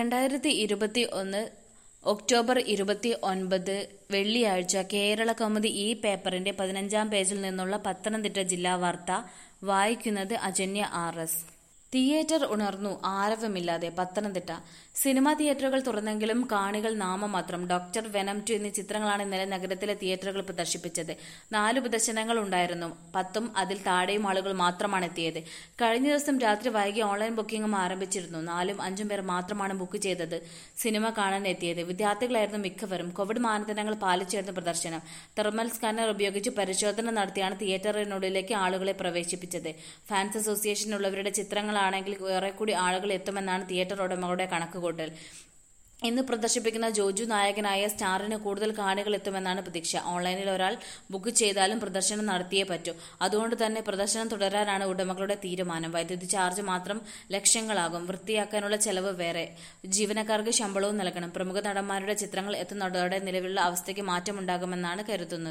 2021 October 29 വെള്ളിയാഴ്ച കേരളകൗമുദി ഈ പേപ്പറിന്റെ 15-ാം പേജിൽ നിന്നുള്ള പത്തനംതിട്ട ജില്ലാ വാർത്ത വായിക്കുന്നത് അജന്യ RS. തിയേറ്റർ ഉണർന്നു ആരവമില്ലാതെ പത്തനംതിട്ട. സിനിമാ തിയേറ്ററുകൾ തുറന്നെങ്കിലും കാണികൾ നാമമാത്രം. ഡോക്ടർ, വെനം 2 എന്നീ ചിത്രങ്ങളാണ് ഇന്നലെ നഗരത്തിലെ തിയേറ്ററുകൾ പ്രദർശിപ്പിച്ചത്. 4 പ്രദർശനങ്ങൾ ഉണ്ടായിരുന്നു. 10-ഉം അതിൽ താഴെയും ആളുകൾ മാത്രമാണ് എത്തിയത്. കഴിഞ്ഞ ദിവസം രാത്രി വൈകി ഓൺലൈൻ ബുക്കിംഗും ആരംഭിച്ചിരുന്നു. 4ഉം 5ഉം പേർ മാത്രമാണ് ബുക്ക് ചെയ്തത് സിനിമ കാണാൻ എത്തിയത്. വിദ്യാർത്ഥികളായിരുന്നു മിക്കവരും. കോവിഡ് മാനദണ്ഡങ്ങൾ പാലിച്ചായിരുന്നു പ്രദർശനം. തെർമൽ സ്കാനർ ഉപയോഗിച്ച് പരിശോധന നടത്തിയാണ് തിയേറ്ററിനുള്ളിലേക്ക് ആളുകളെ പ്രവേശിപ്പിച്ചത്. ഫാൻസ് അസോസിയേഷനുള്ളവരുടെ ചിത്രങ്ങൾ ആണെങ്കിൽ ഏറെക്കൂടി ആളുകൾ എത്തുമെന്നാണ് തിയേറ്റർ ഉടമകളുടെ കണക്കുകൂട്ടൽ. ഇന്ന് പ്രദർശിപ്പിക്കുന്ന ജോജു നായകനായ സ്റ്റാറിന് കൂടുതൽ കാണികൾ എത്തുമെന്നാണ് പ്രതീക്ഷ. ഓൺലൈനിൽ ഒരാൾ ബുക്ക് ചെയ്താലും പ്രദർശനം നടത്തിയേ പറ്റൂ. അതുകൊണ്ട് തന്നെ പ്രദർശനം തുടരാനാണ് ഉടമകളുടെ തീരുമാനം. വൈദ്യുതി ചാർജ് മാത്രം ലക്ഷങ്ങളാകും. വൃത്തിയാക്കാനുള്ള ചെലവ് വേറെ. ജീവനക്കാർക്ക് ശമ്പളവും നൽകണം. പ്രമുഖ നടന്മാരുടെ ചിത്രങ്ങൾ എത്തുന്നതോടെ നിലവിലുള്ള അവസ്ഥയ്ക്ക് മാറ്റമുണ്ടാകുമെന്നാണ് കരുതുന്നത്.